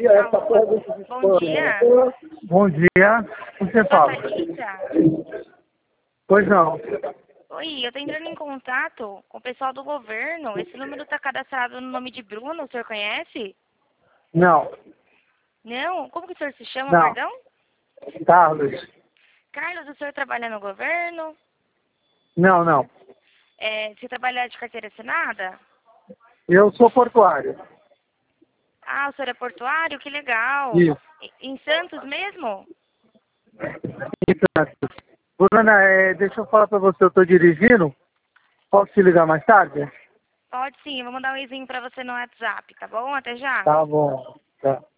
Alô? Bom dia. Bom dia. Você fala? Thalita? Pois não. Oi, eu tô entrando em contato com o pessoal do governo. Esse número tá cadastrado no nome de Bruno, o senhor conhece? Não. Não? Como que o senhor se chama, Não. perdão? Carlos. Carlos, o senhor trabalha no governo? Não, não. Você trabalha de carteira assinada? Eu sou portuário. Ah, o senhor é portuário? Que legal. Isso. Em Santos mesmo? Isso. Bruna, deixa eu falar pra você, eu tô dirigindo. Posso te ligar mais tarde? Pode sim, eu vou mandar um e-mail pra você no WhatsApp, tá bom? Até já. Tá bom. Tá.